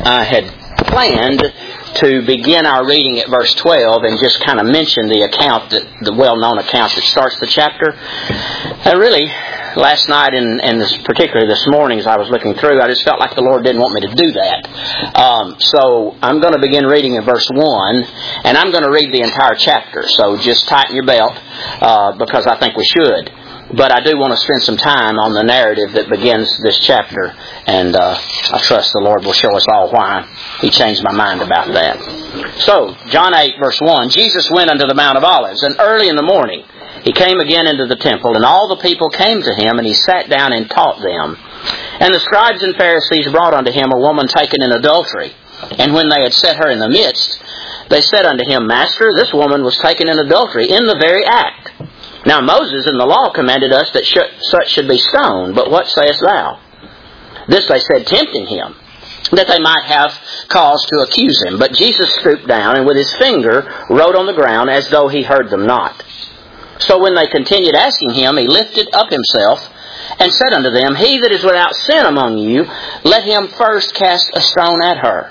I had planned to begin our reading at verse 12 and just kind of mention the well-known account that starts the chapter. Really, last night and particularly this morning as I was looking through, I just felt like the Lord didn't want me to do that. So I'm going to begin reading at verse 1, and I'm going to read the entire chapter. So just tighten your belt, because I think we should. But I do want to spend some time on the narrative that begins this chapter, and I trust the Lord will show us all why He changed my mind about that. So, John 8, verse 1, Jesus went unto the Mount of Olives, and early in the morning He came again into the temple, and all the people came to Him, and He sat down and taught them. And the scribes and Pharisees brought unto Him a woman taken in adultery. And when they had set her in the midst, they said unto Him, Master, this woman was taken in adultery in the very act. Now Moses in the law commanded us that such should be stoned, but what sayest thou? This they said, tempting Him, that they might have cause to accuse Him. But Jesus stooped down, and with His finger wrote on the ground, as though He heard them not. So when they continued asking Him, He lifted up Himself, and said unto them, He that is without sin among you, let him first cast a stone at her.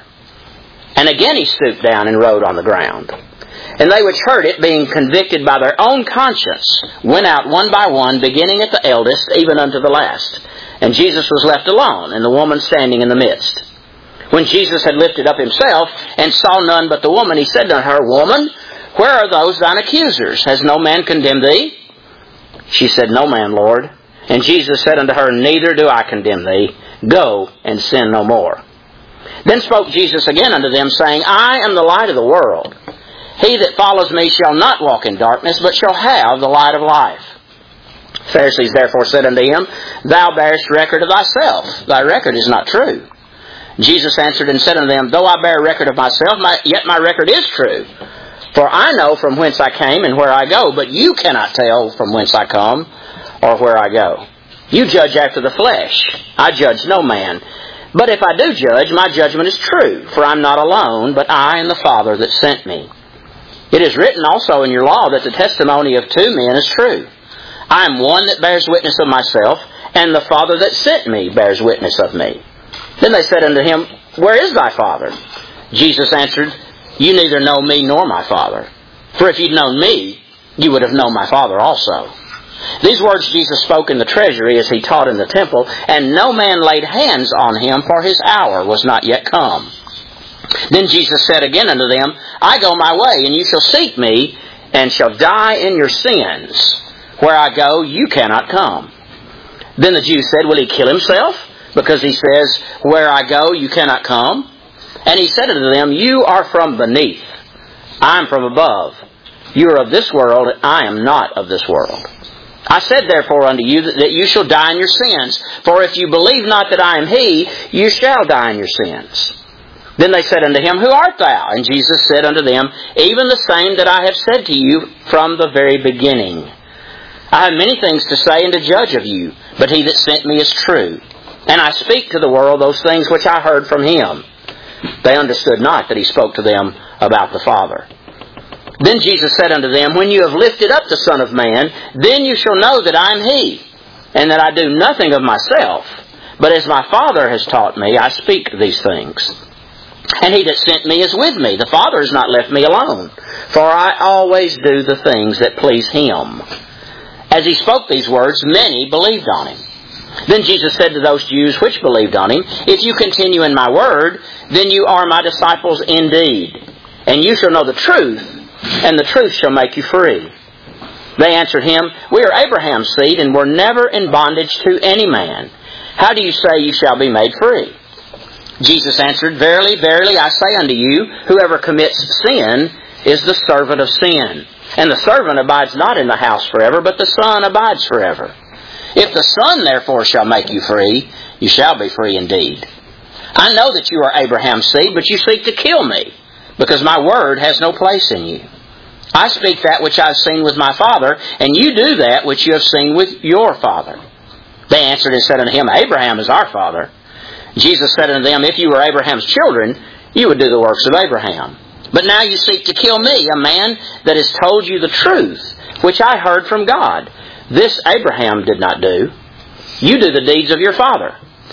And again He stooped down and wrote on the ground. And they which heard it, being convicted by their own conscience, went out one by one, beginning at the eldest, even unto the last. And Jesus was left alone, and the woman standing in the midst. When Jesus had lifted up Himself, and saw none but the woman, He said unto her, Woman, where are those thine accusers? Has no man condemned thee? She said, No man, Lord. And Jesus said unto her, Neither do I condemn thee. Go, and sin no more. Then spoke Jesus again unto them, saying, I am the light of the world. He that follows me shall not walk in darkness, but shall have the light of life. Pharisees therefore said unto Him, Thou bearest record of thyself. Thy record is not true. Jesus answered and said unto them, Though I bear record of myself, yet my record is true. For I know from whence I came and where I go, but you cannot tell from whence I come or where I go. You judge after the flesh. I judge no man. But if I do judge, my judgment is true. For I am not alone, but I and the Father that sent me. It is written also in your law that the testimony of two men is true. I am one that bears witness of myself, and the Father that sent me bears witness of me. Then they said unto Him, Where is thy Father? Jesus answered, You neither know me nor my Father. For if you'd known me, you would have known my Father also. These words Jesus spoke in the treasury as He taught in the temple, and no man laid hands on Him, for His hour was not yet come. Then Jesus said again unto them, I go my way, and you shall seek me, and shall die in your sins. Where I go, you cannot come. Then the Jews said, Will He kill Himself? Because He says, Where I go, you cannot come. And He said unto them, You are from beneath. I am from above. You are of this world, I am not of this world. I said therefore unto you that you shall die in your sins. For if you believe not that I am He, you shall die in your sins. Then they said unto Him, Who art thou? And Jesus said unto them, Even the same that I have said to you from the very beginning. I have many things to say and to judge of you, but He that sent me is true. And I speak to the world those things which I heard from Him. They understood not that He spoke to them about the Father. Then Jesus said unto them, When you have lifted up the Son of Man, then you shall know that I am He, and that I do nothing of myself, but as my Father has taught me, I speak these things. And He that sent me is with me. The Father has not left me alone, for I always do the things that please Him. As He spoke these words, many believed on Him. Then Jesus said to those Jews which believed on Him, If you continue in my word, then you are my disciples indeed. And you shall know the truth, and the truth shall make you free. They answered Him, We are Abraham's seed, and were never in bondage to any man. How do you say you shall be made free? Jesus answered, Verily, verily, I say unto you, whoever commits sin is the servant of sin. And the servant abides not in the house forever, but the Son abides forever. If the Son therefore shall make you free, you shall be free indeed. I know that you are Abraham's seed, but you seek to kill me, because my word has no place in you. I speak that which I have seen with my Father, and you do that which you have seen with your father. They answered and said unto Him, Abraham is our father. Jesus said unto them, If you were Abraham's children, you would do the works of Abraham. But now you seek to kill me, a man that has told you the truth, which I heard from God. This Abraham did not do. You do the deeds of your father.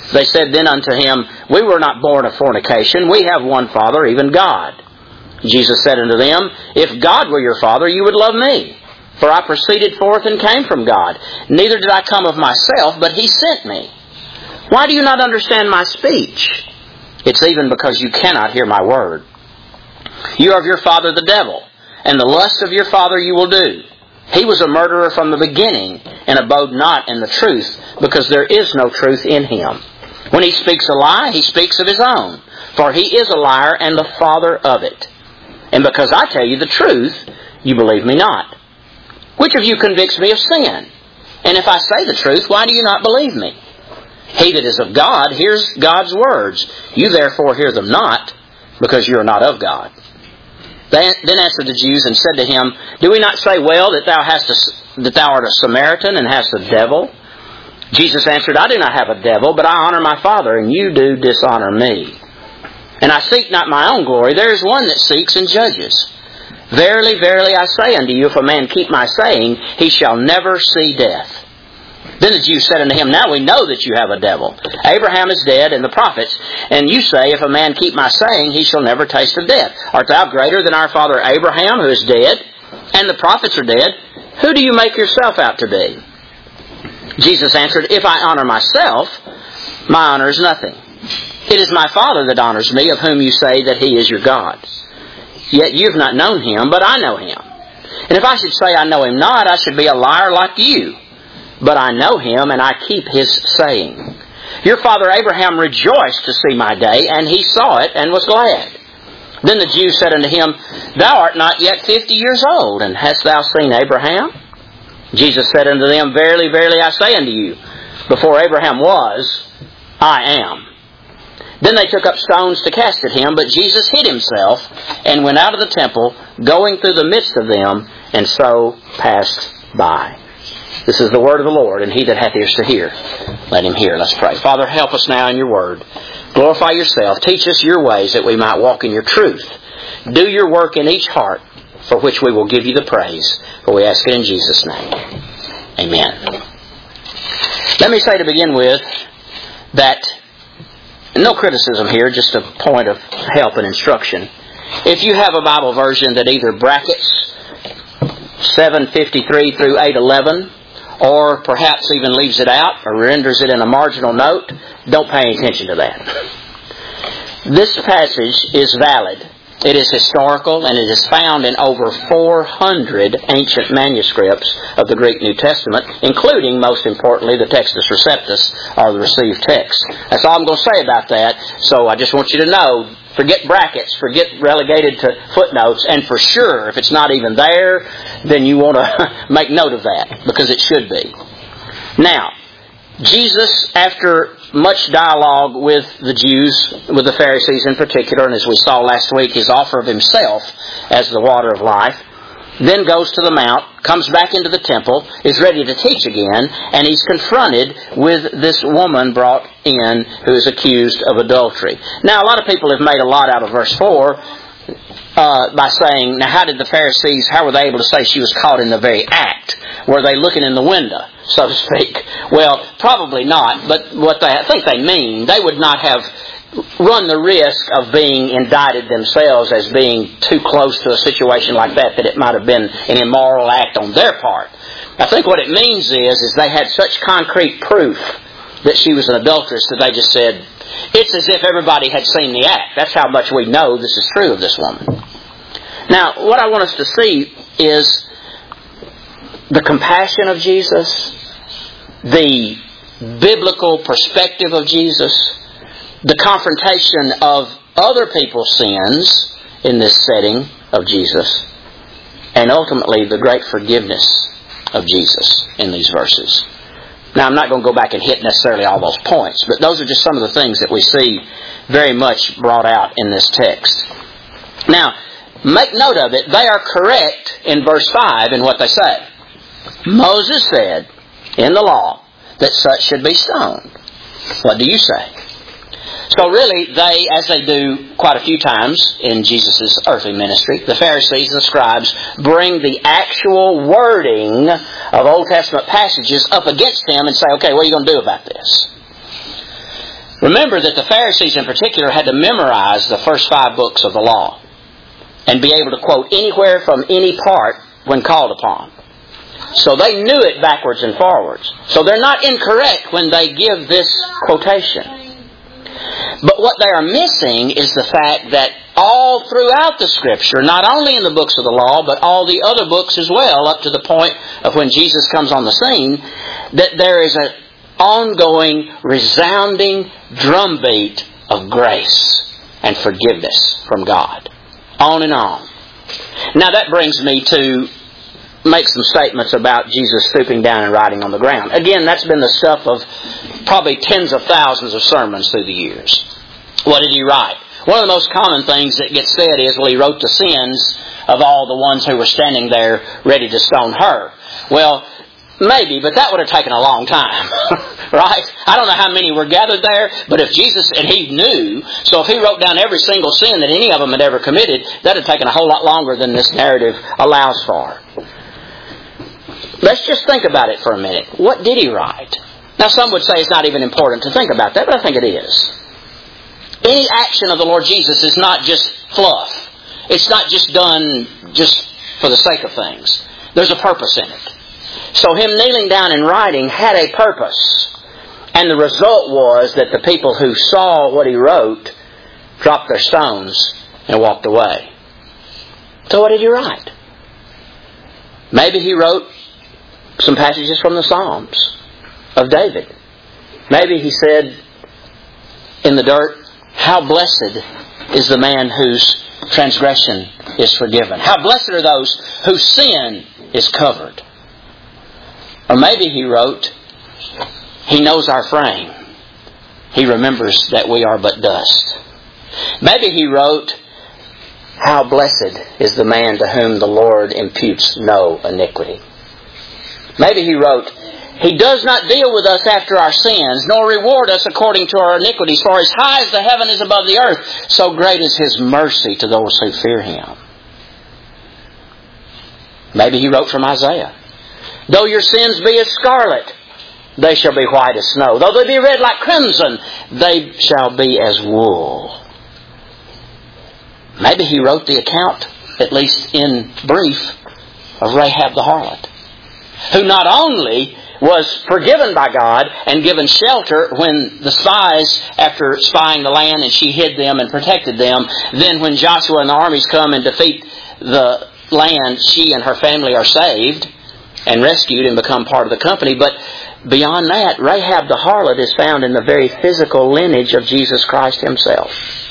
They said then unto him, We were not born of fornication. We have one Father, even God. Jesus said unto them, If God were your Father, you would love me. For I proceeded forth and came from God. Neither did I come of myself, but He sent me. Why do you not understand my speech? It's even because you cannot hear my word. You are of your father the devil, and the lusts of your father you will do. He was a murderer from the beginning, and abode not in the truth, because there is no truth in him. When he speaks a lie, he speaks of his own, for he is a liar and the father of it. And because I tell you the truth, you believe me not. Which of you convicts me of sin? And if I say the truth, why do you not believe me? He that is of God hears God's words. You therefore hear them not, because you are not of God. Then answered the Jews and said to him, Do we not say well that thou art a Samaritan and hast a devil? Jesus answered, I do not have a devil, but I honor my Father, and you do dishonor me. And I seek not my own glory. There is one that seeks and judges. Verily, verily, I say unto you, if a man keep my saying, he shall never see death. Then the Jews said unto him, Now we know that you have a devil. Abraham is dead, and the prophets, and you say, If a man keep my saying, he shall never taste of death. Art thou greater than our father Abraham, who is dead, and the prophets are dead? Who do you make yourself out to be? Jesus answered, If I honor myself, my honor is nothing. It is my Father that honors me, of whom you say that He is your God. Yet you have not known Him, but I know Him. And if I should say I know Him not, I should be a liar like you. But I know Him, and I keep His saying. Your father Abraham rejoiced to see my day, and he saw it, and was glad. Then the Jews said unto him, Thou art not yet 50 years old, and hast thou seen Abraham? Jesus said unto them, Verily, verily, I say unto you, before Abraham was, I am. Then they took up stones to cast at him, but Jesus hid himself, and went out of the temple, going through the midst of them, and so passed by. This is the word of the Lord, and he that hath ears to hear, let him hear. Let's pray. Father, help us now in your word. Glorify yourself. Teach us your ways, that we might walk in your truth. Do your work in each heart, for which we will give you the praise. For we ask it in Jesus' name. Amen. Let me say to begin with that, no criticism here, just a point of help and instruction. If you have a Bible version that either brackets 753 through 811, or perhaps even leaves it out, or renders it in a marginal note, don't pay any attention to that. This passage is valid. It is historical, and it is found in over 400 ancient manuscripts of the Greek New Testament, including, most importantly, the Textus Receptus, or the received text. That's all I'm going to say about that. So I just want you to know, forget brackets, forget relegated to footnotes, and for sure, if it's not even there, then you want to make note of that, because it should be. Now, Jesus, after much dialogue with the Jews, with the Pharisees in particular, and as we saw last week, his offer of himself as the water of life, then goes to the mount, comes back into the temple, is ready to teach again, and he's confronted with this woman brought in who is accused of adultery. Now, a lot of people have made a lot out of verse 4 by saying, now how were they able to say she was caught in the very act? Were they looking in the window, so to speak? Well, probably not, but what I think they mean, they would not have run the risk of being indicted themselves as being too close to a situation like that it might have been an immoral act on their part. I think what it means is they had such concrete proof that she was an adulteress that they just said, it's as if everybody had seen the act. That's how much we know this is true of this woman. Now, what I want us to see is the compassion of Jesus, the biblical perspective of Jesus, the confrontation of other people's sins in this setting of Jesus, and ultimately the great forgiveness of Jesus in these verses. Now, I'm not going to go back and hit necessarily all those points, but those are just some of the things that we see very much brought out in this text. Now, make note of it. They are correct in verse 5 in what they say. Moses said in the law that such should be stoned. What do you say? So really, they, as they do quite a few times in Jesus' earthly ministry, the Pharisees and the scribes bring the actual wording of Old Testament passages up against him and say, okay, what are you going to do about this? Remember that the Pharisees in particular had to memorize the first 5 books of the law and be able to quote anywhere from any part when called upon. So they knew it backwards and forwards. So they're not incorrect when they give this quotation. But what they are missing is the fact that all throughout the Scripture, not only in the books of the law, but all the other books as well, up to the point of when Jesus comes on the scene, that there is an ongoing, resounding drumbeat of grace and forgiveness from God. On and on. Now that brings me to make some statements about Jesus stooping down and writing on the ground. Again, that's been the stuff of probably tens of thousands of sermons through the years. What did he write? One of the most common things that gets said is, well, he wrote the sins of all the ones who were standing there ready to stone her. Well, maybe, but that would have taken a long time. Right? I don't know how many were gathered there, but if Jesus, and he knew, so if he wrote down every single sin that any of them had ever committed, that would have taken a whole lot longer than this narrative allows for. Let's just think about it for a minute. What did he write? Now some would say it's not even important to think about that, but I think it is. Any action of the Lord Jesus is not just fluff. It's not just done just for the sake of things. There's a purpose in it. So him kneeling down and writing had a purpose. And the result was that the people who saw what he wrote dropped their stones and walked away. So what did he write? Maybe he wrote some passages from the Psalms of David. Maybe he said in the dirt, how blessed is the man whose transgression is forgiven. How blessed are those whose sin is covered. Or maybe he wrote, he knows our frame. He remembers that we are but dust. Maybe he wrote, how blessed is the man to whom the Lord imputes no iniquity. Maybe he wrote, he does not deal with us after our sins, nor reward us according to our iniquities. For as high as the heaven is above the earth, so great is his mercy to those who fear him. Maybe he wrote from Isaiah, though your sins be as scarlet, they shall be white as snow. Though they be red like crimson, they shall be as wool. Maybe he wrote the account, at least in brief, of Rahab the harlot, who not only was forgiven by God and given shelter when the spies, after spying the land, and she hid them and protected them, then when Joshua and the armies come and defeat the land, she and her family are saved and rescued and become part of the company. But beyond that, Rahab the harlot is found in the very physical lineage of Jesus Christ himself.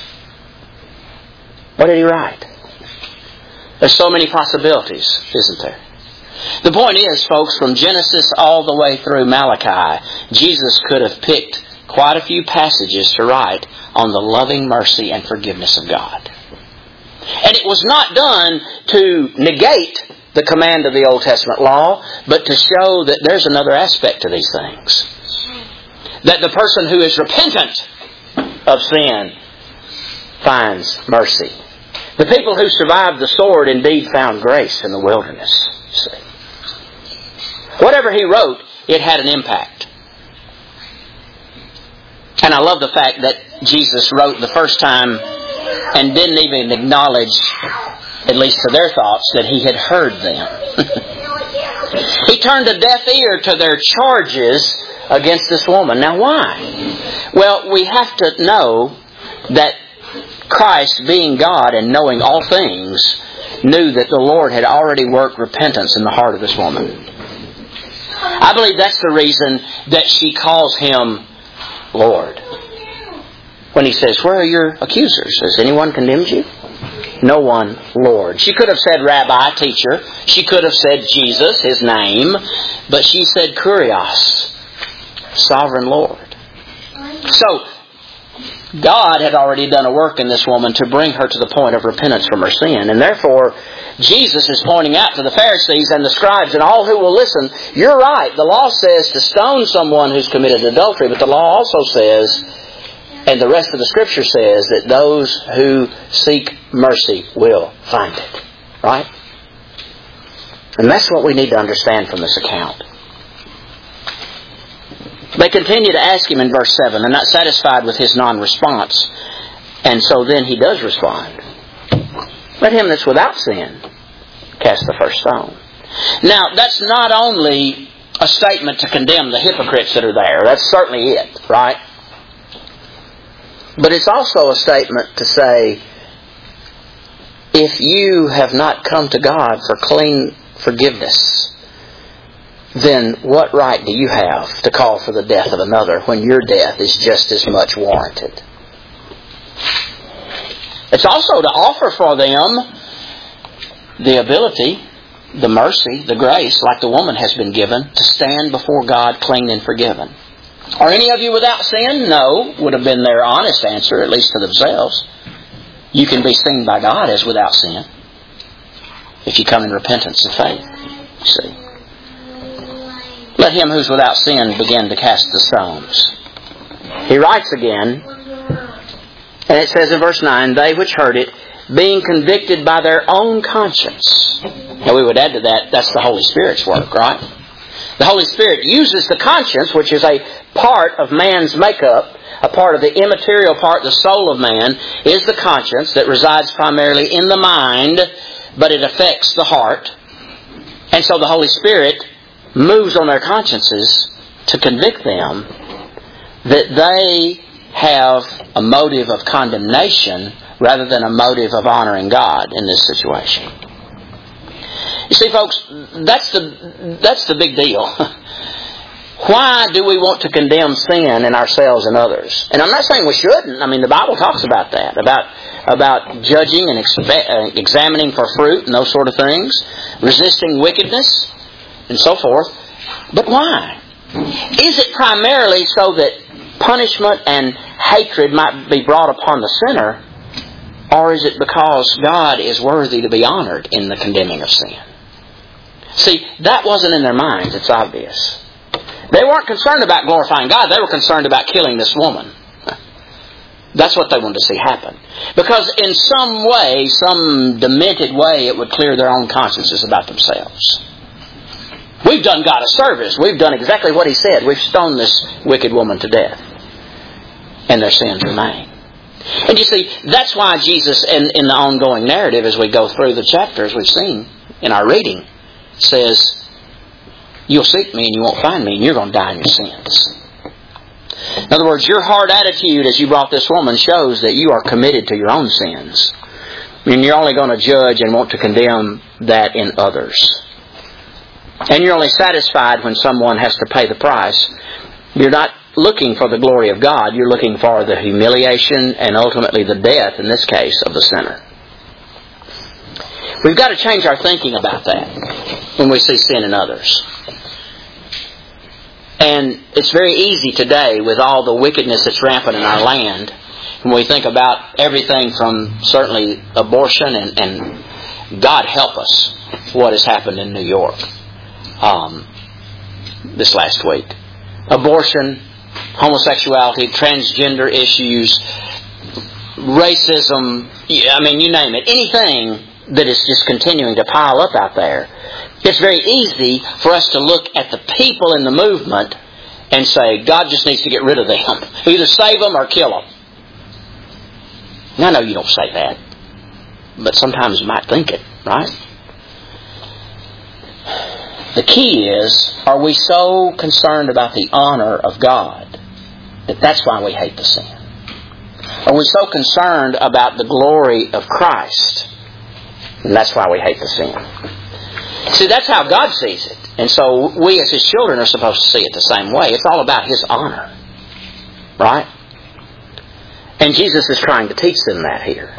What did he write? There's so many possibilities, isn't there? The point is, folks, from Genesis all the way through Malachi, Jesus could have picked quite a few passages to write on the loving mercy and forgiveness of God. And it was not done to negate the command of the Old Testament law, but to show that there's another aspect to these things. That the person who is repentant of sin finds mercy. The people who survived the sword indeed found grace in the wilderness. See? Whatever he wrote, it had an impact. And I love the fact that Jesus wrote the first time and didn't even acknowledge, at least to their thoughts, that he had heard them. He turned a deaf ear to their charges against this woman. Now why? Well, we have to know that Christ, being God and knowing all things, knew that the Lord had already worked repentance in the heart of this woman. I believe that's the reason that she calls him Lord. When he says, where are your accusers? Has anyone condemned you? No one, Lord. She could have said Rabbi, teacher. She could have said Jesus, his name. But she said Kurios, sovereign Lord. So, God had already done a work in this woman to bring her to the point of repentance from her sin. And therefore, Jesus is pointing out to the Pharisees and the scribes and all who will listen, you're right. The law says to stone someone who's committed adultery, but the law also says, and the rest of the Scripture says, that those who seek mercy will find it. Right? And that's what we need to understand from this account. They continue to ask Him in verse 7. They're not satisfied with His non-response. And so then He does respond. Let him that's without sin cast the first stone. Now, that's not only a statement to condemn the hypocrites that are there. That's certainly it, right? But it's also a statement to say, if you have not come to God for clean forgiveness, then what right do you have to call for the death of another when your death is just as much warranted? It's also to offer for them the ability, the mercy, the grace, like the woman has been given, to stand before God clean and forgiven. Are any of you without sin? No, would have been their honest answer, at least to themselves. You can be seen by God as without sin if you come in repentance and faith. You see. Let him who's without sin begin to cast the stones. He writes again, and it says in verse 9, they which heard it, being convicted by their own conscience. Now we would add to that, that's the Holy Spirit's work, right? The Holy Spirit uses the conscience, which is a part of man's makeup, a part of the immaterial part, the soul of man, is the conscience that resides primarily in the mind, but it affects the heart. And so the Holy Spirit moves on their consciences to convict them that they have a motive of condemnation rather than a motive of honoring God in this situation. You see, folks, that's the big deal. Why do we want to condemn sin in ourselves and others? And I'm not saying we shouldn't. I mean, the Bible talks about that, about judging and examining for fruit and those sort of things, resisting wickedness, and so forth. But why? Is it primarily so that punishment and hatred might be brought upon the sinner, or is it because God is worthy to be honored in the condemning of sin? See, that wasn't in their minds, it's obvious. They weren't concerned about glorifying God, they were concerned about killing this woman. That's what they wanted to see happen. Because in some way, some demented way, it would clear their own consciences about themselves. We've done God a service. We've done exactly what He said. We've stoned this wicked woman to death. And their sins remain. And you see, that's why Jesus, in the ongoing narrative, as we go through the chapters we've seen in our reading, says, you'll seek me and you won't find me, and you're going to die in your sins. In other words, your hard attitude as you brought this woman shows that you are committed to your own sins. And you're only going to judge and want to condemn that in others. And you're only satisfied when someone has to pay the price. You're not looking for the glory of God. You're looking for the humiliation and ultimately the death, in this case, of the sinner. We've got to change our thinking about that when we see sin in others. And it's very easy today with all the wickedness that's rampant in our land, when we think about everything from certainly abortion and God help us, what has happened in New York this last week. Abortion, homosexuality, transgender issues, racism, I mean, you name it. Anything that is just continuing to pile up out there. It's very easy for us to look at the people in the movement and say, God just needs to get rid of them. Either save them or kill them. Now, I know you don't say that, but sometimes you might think it, right? The key is, are we so concerned about the honor of God that that's why we hate the sin? Are we so concerned about the glory of Christ and that's why we hate the sin? See, that's how God sees it. And so we as His children are supposed to see it the same way. It's all about His honor. Right? And Jesus is trying to teach them that here.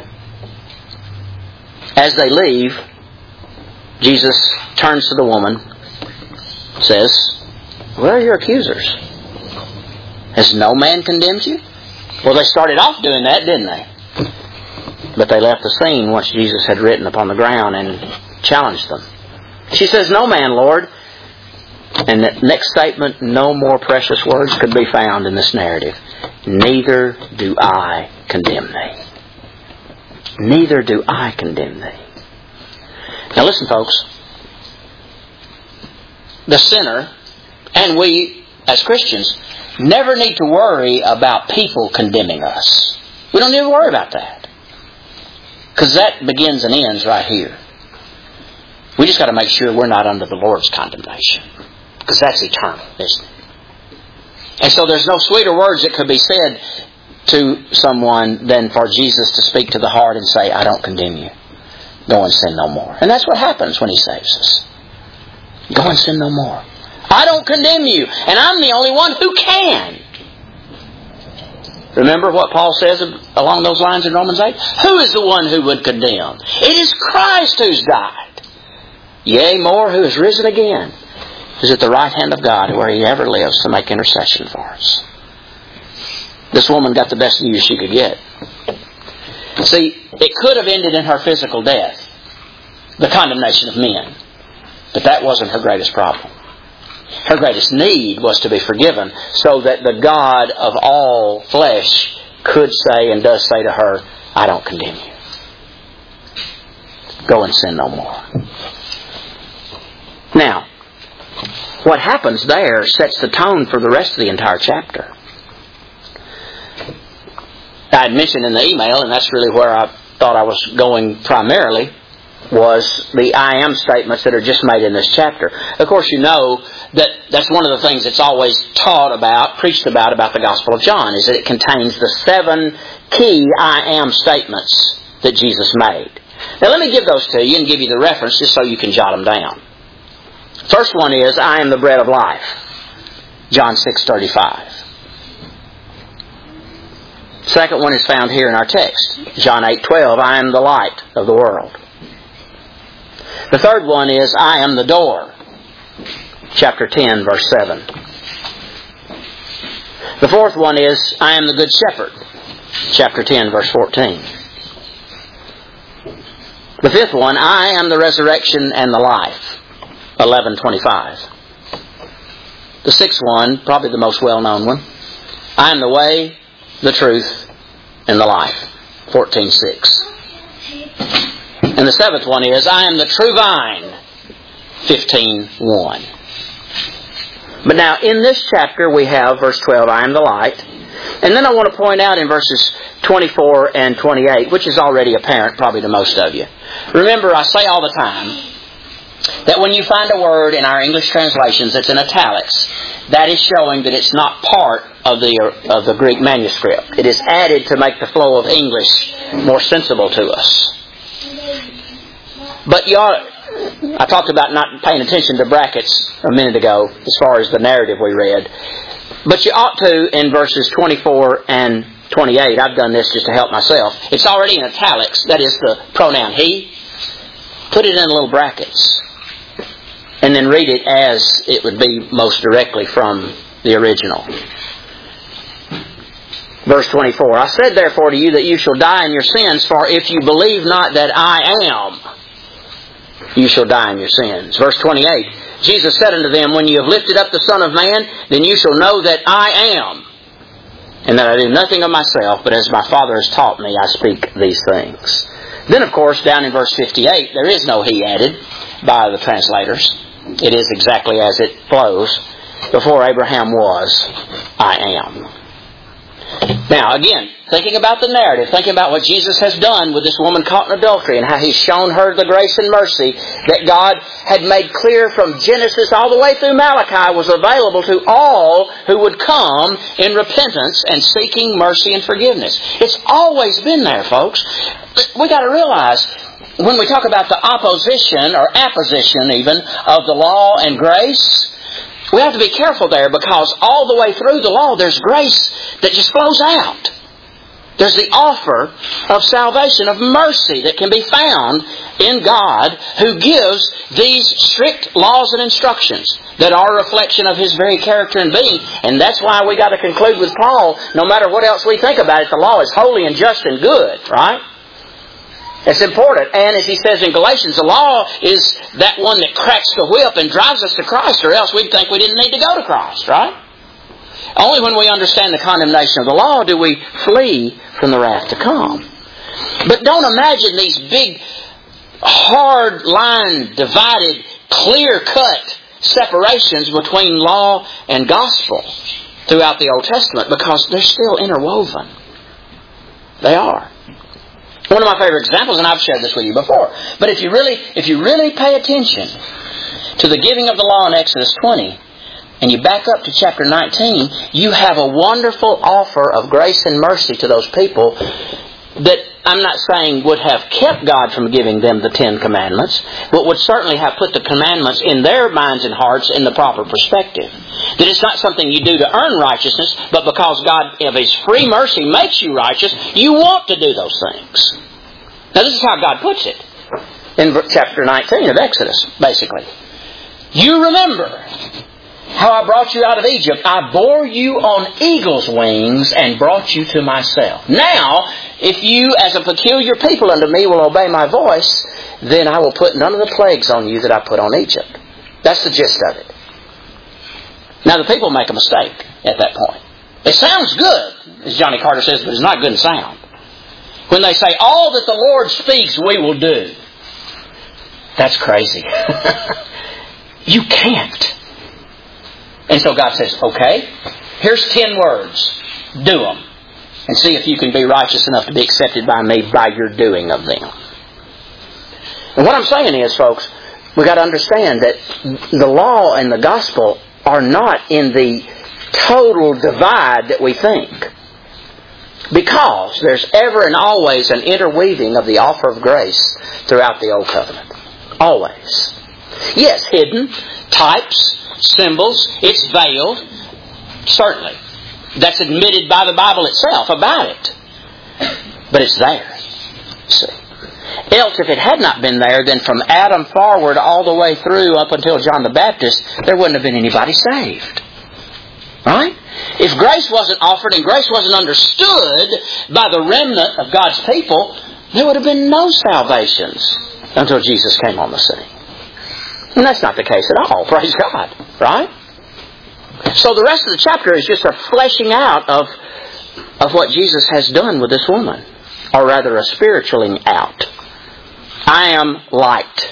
As they leave, Jesus turns to the woman, says, where are your accusers? Has no man condemned you? Well, they started off doing that, didn't they? But they left the scene once Jesus had written upon the ground and challenged them. She says, no man, Lord. And the next statement, no more precious words could be found in this narrative. Neither do I condemn thee. Neither do I condemn thee. Now listen, folks. The sinner, and we as Christians, never need to worry about people condemning us. We don't need to worry about that. Because that begins and ends right here. We just got to make sure we're not under the Lord's condemnation. Because that's eternal, isn't it? And so there's no sweeter words that could be said to someone than for Jesus to speak to the heart and say, I don't condemn you. Go and sin no more. And that's what happens when He saves us. Go and sin no more. I don't condemn you, and I'm the only one who can. Remember what Paul says along those lines in Romans 8? Who is the one who would condemn? It is Christ who's died. Yea, more, who is risen again, is at the right hand of God, where He ever lives to make intercession for us. This woman got the best news she could get. See, it could have ended in her physical death, the condemnation of men. But that wasn't her greatest problem. Her greatest need was to be forgiven so that the God of all flesh could say and does say to her, I don't condemn you. Go and sin no more. Now, what happens there sets the tone for the rest of the entire chapter. I had mentioned in the email, and that's really where I thought I was going primarily, was the I am statements that are just made in this chapter. Of course, you know that that's one of the things that's always taught about, preached about the Gospel of John, is that it contains the 7 key I am statements that Jesus made. Now let me give those to you and give you the reference just so you can jot them down. First one is, I am the bread of life. John 6:35. Second one is found here in our text. John 8:12. I am the light of the world. The third one is, I am the door. Chapter 10, verse 7. The fourth one is, I am the good shepherd. Chapter 10, verse 14. The fifth one, I am the resurrection and the life. 11:25. The sixth one, probably the most well-known one, I am the way, the truth, and the life. 14:6. And the seventh one is, I am the true vine. 15:1. But now, in this chapter, we have verse 12, I am the light. And then I want to point out in verses 24 and 28, which is already apparent probably to most of you. Remember, I say all the time that when you find a word in our English translations that's in italics, that is showing that it's not part of the Greek manuscript. It is added to make the flow of English more sensible to us. But I talked about not paying attention to brackets a minute ago as far as the narrative we read. But you ought to in verses 24 and 28. I've done this just to help myself. It's already in italics. That is the pronoun he. Put it in little brackets. And then read it as it would be most directly from the original. Verse 24. I said therefore to you that you shall die in your sins, for if you believe not that I am, you shall die in your sins. Verse 28. Jesus said unto them, when you have lifted up the Son of Man, then you shall know that I am, and that I do nothing of myself, but as my Father has taught me, I speak these things. Then, of course, down in verse 58, there is no he added by the translators. It is exactly as it flows. Before Abraham was, I am. Now, again, thinking about the narrative, thinking about what Jesus has done with this woman caught in adultery and how He's shown her the grace and mercy that God had made clear from Genesis all the way through Malachi was available to all who would come in repentance and seeking mercy and forgiveness. It's always been there, folks. We got to realize when we talk about the opposition or apposition even of the law and grace, we have to be careful there because all the way through the law there's grace that just flows out. There's the offer of salvation, of mercy that can be found in God who gives these strict laws and instructions that are a reflection of His very character and being. And that's why we got to conclude with Paul, no matter what else we think about it, the law is holy and just and good, right? It's important. And as he says in Galatians, the law is that one that cracks the whip and drives us to Christ, or else we'd think we didn't need to go to Christ, right? Only when we understand the condemnation of the law do we flee from the wrath to come. But don't imagine these big, hard line, divided, clear-cut separations between law and gospel. throughout the Old Testament because they're still interwoven. They are. One of my favorite examples, and I've shared this with you before, but if you really pay attention to the giving of the law in Exodus 20, and you back up to chapter 19, you have a wonderful offer of grace and mercy to those people that I'm not saying would have kept God from giving them the 10 Commandments, but would certainly have put the commandments in their minds and hearts in the proper perspective. That it's not something you do to earn righteousness, but because God, of His free mercy, makes you righteous, you want to do those things. Now this is how God puts it in chapter 19 of Exodus, basically. You remember how I brought you out of Egypt. I bore you on eagle's wings and brought you to myself. Now, if you as a peculiar people unto me will obey my voice, then I will put none of the plagues on you that I put on Egypt. That's the gist of it. Now the people make a mistake at that point. It sounds good, as Johnny Carter says, but it's not good in sound. When they say, all that the Lord speaks we will do. That's crazy. You can't. And so God says, okay, here's 10 words. Do them. And see if you can be righteous enough to be accepted by me by your doing of them. And what I'm saying is, folks, we've got to understand that the law and the gospel are not in the total divide that we think. Because there's ever and always an interweaving of the offer of grace throughout the Old Covenant. Always. Yes, hidden, types, symbols, it's veiled, certainly. That's admitted by the Bible itself about it. But it's there. See. Else, if it had not been there, then from Adam forward all the way through up until John the Baptist, there wouldn't have been anybody saved. Right? If grace wasn't offered and grace wasn't understood by the remnant of God's people, there would have been no salvations until Jesus came on the scene. And that's not the case at all. Praise God. Right? So the rest of the chapter is just a fleshing out of what Jesus has done with this woman. Or rather, a spiritualing out. I am light.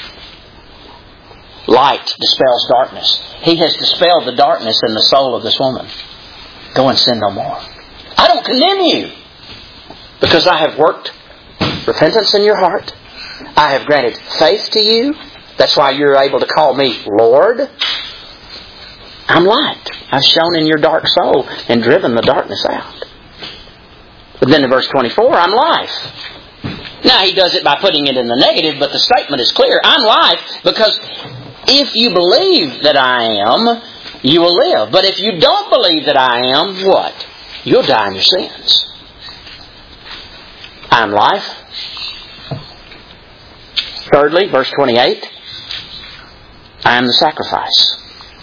Light dispels darkness. He has dispelled the darkness in the soul of this woman. Go and sin no more. I don't condemn you. Because I have worked repentance in your heart. I have granted faith to you. That's why you're able to call me Lord. I'm light. I've shone in your dark soul and driven the darkness out. But then in verse 24, I'm life. Now he does it by putting it in the negative, but the statement is clear. I'm life because if you believe that I am, you will live. But if you don't believe that I am, what? You'll die in your sins. I'm life. Thirdly, verse 28, I am the sacrifice.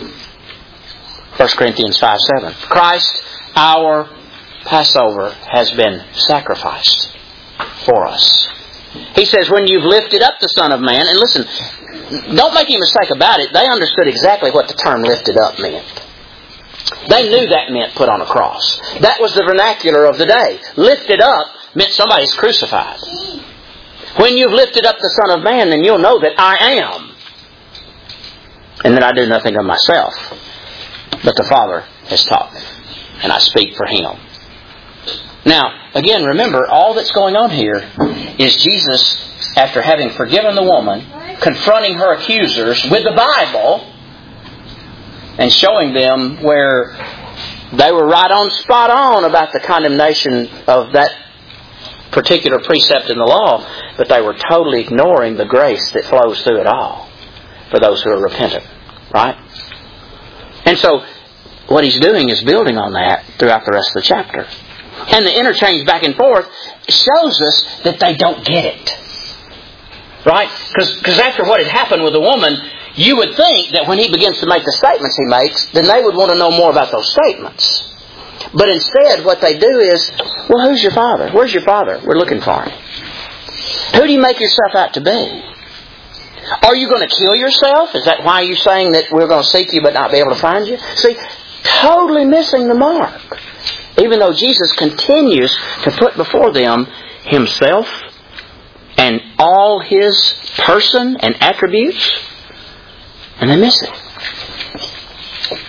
1 Corinthians 5:7. Christ, our Passover, has been sacrificed for us. He says, when you've lifted up the Son of Man, and listen, don't make any mistake about it, they understood exactly what the term lifted up meant. They knew that meant put on a cross. That was the vernacular of the day. Lifted up meant somebody's crucified. When you've lifted up the Son of Man, then you'll know that I am. And that I do nothing of myself, but the Father has taught me. And I speak for Him. Now, again, remember, all that's going on here is Jesus, after having forgiven the woman, confronting her accusers with the Bible and showing them where they were right on, spot on about the condemnation of that particular precept in the law, but they were totally ignoring the grace that flows through it all for those who are repentant. Right? And so, what he's doing is building on that throughout the rest of the chapter. And the interchange back and forth shows us that they don't get it. Right? Because after what had happened with the woman, you would think that when he begins to make the statements he makes, then they would want to know more about those statements. But instead, what they do is, well, who's your father? Where's your father? We're looking for him. Who do you make yourself out to be? Are you going to kill yourself? Is that why you're saying that we're going to seek you but not be able to find you? See, totally missing the mark. Even though Jesus continues to put before them Himself and all His person and attributes, and they miss it.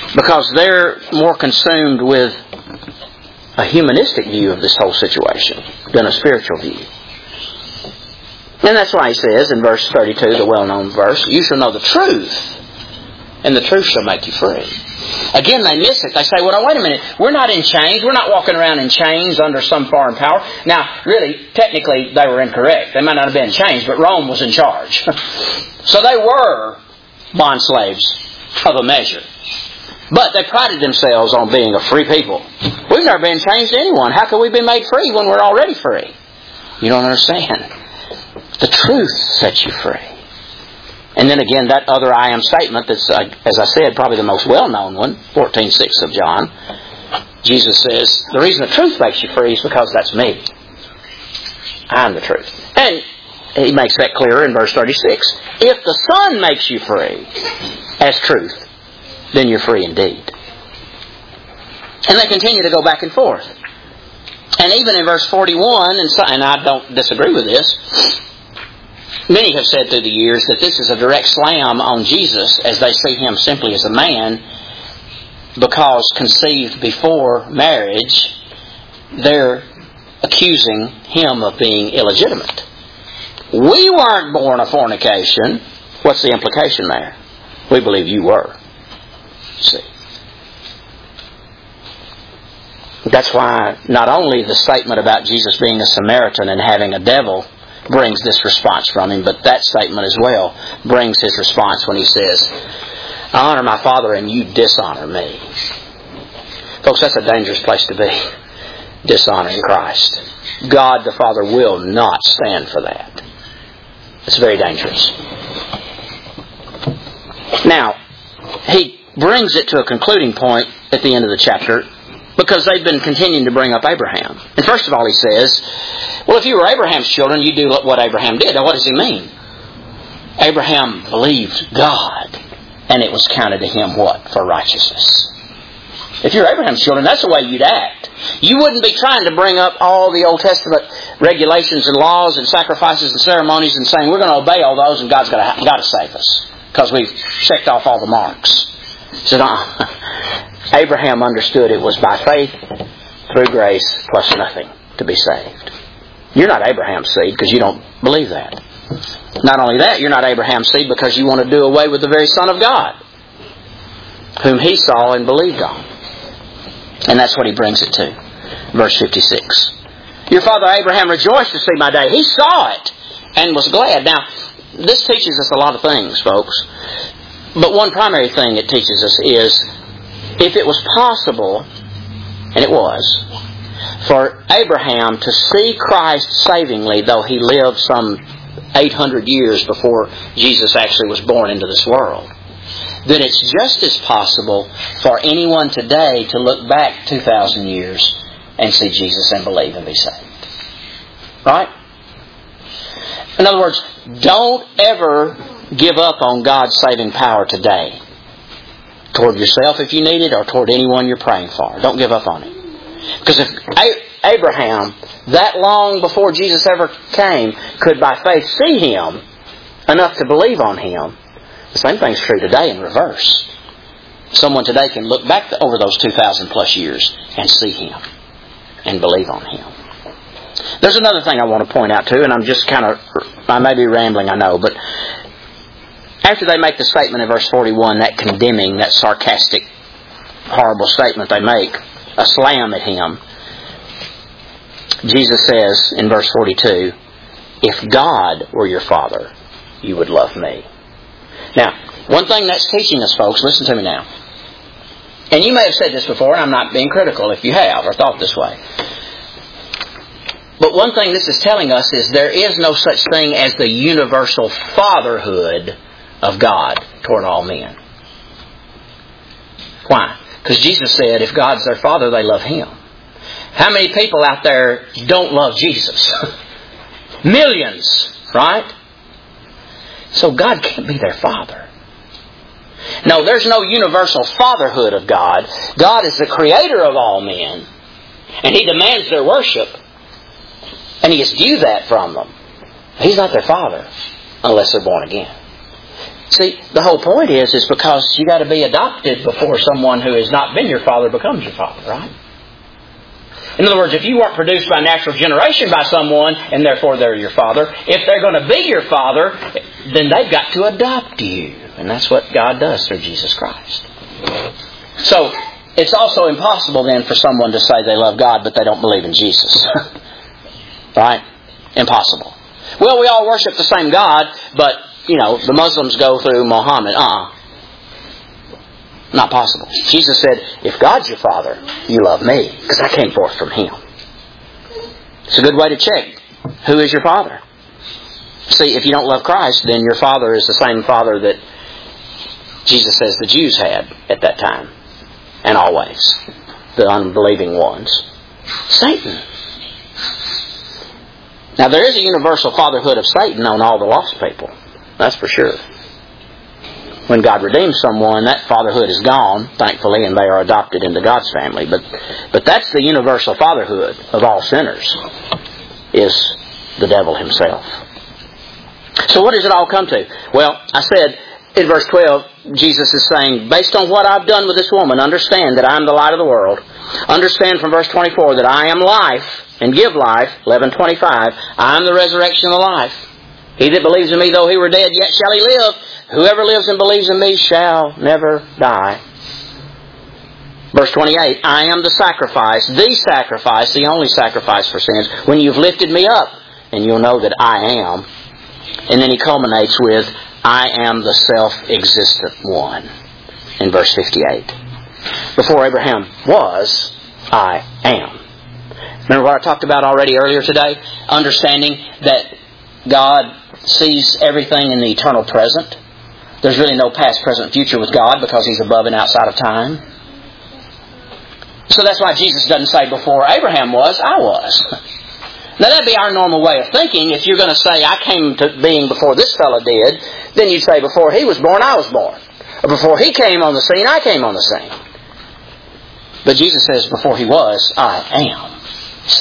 Because they're more consumed with a humanistic view of this whole situation than a spiritual view. And that's why he says in verse 32, the well-known verse, you shall know the truth, and the truth shall make you free. Again, they miss it. They say, well, now, wait a minute. We're not in chains. We're not walking around in chains under some foreign power. Now, really, technically, they were incorrect. They might not have been in chains, but Rome was in charge. So they were bond slaves of a measure. But they prided themselves on being a free people. We've never been chained to anyone. How can we be made free when we're already free? You don't understand. The truth sets you free. And then again, that other I am statement that's, as I said, probably the most well-known one, 14:6 of John. Jesus says, the reason the truth makes you free is because that's me. I am the truth. And he makes that clearer in verse 36. If the Son makes you free as truth, then you're free indeed. And they continue to go back and forth. And even in verse 41, and I don't disagree with this, many have said through the years that this is a direct slam on Jesus as they see Him simply as a man, because conceived before marriage, they're accusing Him of being illegitimate. We weren't born of fornication. What's the implication there? We believe you were. See. That's why not only the statement about Jesus being a Samaritan and having a devil brings this response from Him, but that statement as well brings His response when He says, I honor my Father and you dishonor me. Folks, that's a dangerous place to be. Dishonoring Christ. God the Father will not stand for that. It's very dangerous. Now, he brings it to a concluding point at the end of the chapter, because they've been continuing to bring up Abraham. And first of all, he says, well, if you were Abraham's children, you do what Abraham did. Now, what does he mean? Abraham believed God, and it was counted to him what? For righteousness. If you're Abraham's children, that's the way you'd act. You wouldn't be trying to bring up all the Old Testament regulations and laws and sacrifices and ceremonies and saying, we're going to obey all those and God's got to save us because we've checked off all the marks. So, Abraham understood it was by faith, through grace, plus nothing to be saved. You're not Abraham's seed because you don't believe that. Not only that, you're not Abraham's seed because you want to do away with the very Son of God, whom he saw and believed on. And that's what he brings it to. Verse 56. Your father Abraham rejoiced to see my day. He saw it and was glad. Now, this teaches us a lot of things, folks. But one primary thing it teaches us is, if it was possible, and it was, for Abraham to see Christ savingly, though he lived some 800 years before Jesus actually was born into this world, then it's just as possible for anyone today to look back 2,000 years and see Jesus and believe and be saved. Right? In other words, don't ever give up on God's saving power today. Toward yourself if you need it, or toward anyone you're praying for. Don't give up on it. Because if Abraham, that long before Jesus ever came, could by faith see Him enough to believe on Him, the same thing's true today in reverse. Someone today can look back over those 2,000 plus years and see Him and believe on Him. There's another thing I want to point out too, and I may be rambling, I know, but after they make the statement in verse 41, that condemning, that sarcastic, horrible statement they make, a slam at Him, Jesus says in verse 42, if God were your Father, you would love me. Now, one thing that's teaching us, folks, listen to me now. And you may have said this before, and I'm not being critical if you have or thought this way. But one thing this is telling us is there is no such thing as the universal fatherhood of God toward all men. Why? Because Jesus said if God's their Father, they love Him. How many people out there don't love Jesus? Millions, right? So God can't be their Father. No, there's no universal fatherhood of God. God is the creator of all men, and He demands their worship, and He is due that from them. He's not their Father unless they're born again. See, the whole point is because you got to be adopted before someone who has not been your father becomes your father, right? In other words, if you weren't produced by natural generation by someone, and therefore they're your father, if they're going to be your father, then they've got to adopt you. And that's what God does through Jesus Christ. So, it's also impossible then for someone to say they love God, but they don't believe in Jesus. Right? Impossible. Well, we all worship the same God, but, the Muslims go through Muhammad. Not possible. Jesus said, if God's your Father, you love me, because I came forth from Him. It's a good way to check who is your Father. See, if you don't love Christ, then your Father is the same Father that Jesus says the Jews had at that time. And always. The unbelieving ones. Satan. Now, there is a universal fatherhood of Satan on all the lost people. That's for sure. When God redeems someone, that fatherhood is gone, thankfully, and they are adopted into God's family. But that's the universal fatherhood of all sinners, is the devil himself. So what does it all come to? Well, I said in verse 12, Jesus is saying, based on what I've done with this woman, understand that I am the light of the world. Understand from verse 24 that I am life and give life. 11:25, I am the resurrection and the life. He that believes in me, though he were dead, yet shall he live. Whoever lives and believes in me shall never die. Verse 28, I am the sacrifice, the only sacrifice for sins. When you've lifted me up, and you'll know that I am. And then he culminates with, I am the self-existent one. In verse 58. Before Abraham was, I am. Remember what I talked about already earlier today? Understanding that God sees everything in the eternal present. There's really no past, present, future with God because He's above and outside of time. So that's why Jesus doesn't say before Abraham was, I was. Now that'd be our normal way of thinking. If you're going to say, I came to being before this fellow did, then you'd say before he was born, I was born. Or before he came on the scene, I came on the scene. But Jesus says, before he was, I am. See?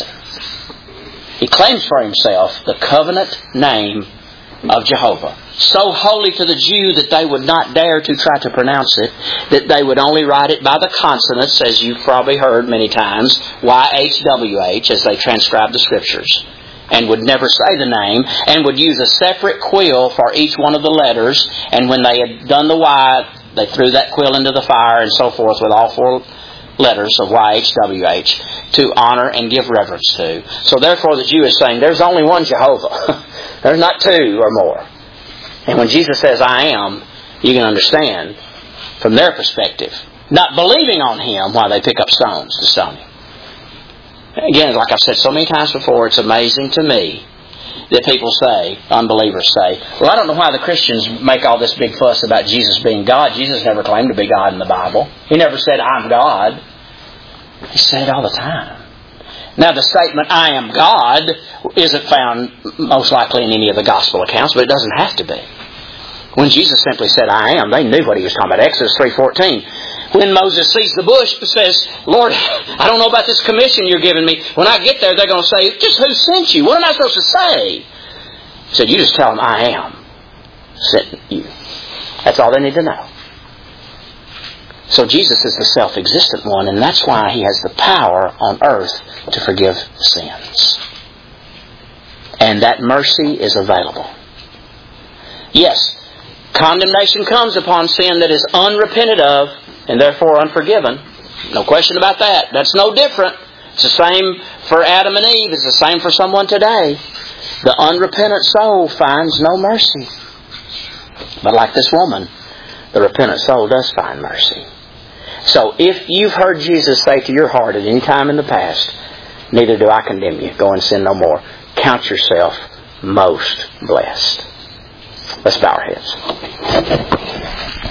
He claims for himself the covenant name of Jehovah. So holy to the Jew that they would not dare to try to pronounce it, that they would only write it by the consonants, as you've probably heard many times, YHWH, as they transcribe the Scriptures, and would never say the name, and would use a separate quill for each one of the letters, and when they had done the Y, they threw that quill into the fire, and so forth, with all four letters of YHWH to honor and give reverence to. So therefore the Jew is saying, there's only one Jehovah. There's not two or more. And when Jesus says, I am, you can understand from their perspective, not believing on Him why they pick up stones to stone Him. Again, like I've said so many times before, it's amazing to me that people say, unbelievers say, well, I don't know why the Christians make all this big fuss about Jesus being God. Jesus never claimed to be God in the Bible. He never said, I'm God. He said it all the time. Now, the statement, I am God, isn't found most likely in any of the gospel accounts, but it doesn't have to be. When Jesus simply said, I am, they knew what He was talking about. Exodus 3:14. When Moses sees the bush, it says, Lord, I don't know about this commission you're giving me. When I get there, they're going to say, just who sent you? What am I supposed to say? He said, you just tell them, I am sent you. That's all they need to know. So Jesus is the self-existent one, and that's why He has the power on earth to forgive sins. And that mercy is available. Yes, condemnation comes upon sin that is unrepented of, and therefore unforgiven. No question about that. That's no different. It's the same for Adam and Eve. It's the same for someone today. The unrepentant soul finds no mercy. But like this woman, the repentant soul does find mercy. So if you've heard Jesus say to your heart at any time in the past, neither do I condemn you, go and sin no more, count yourself most blessed. Let's bow our heads.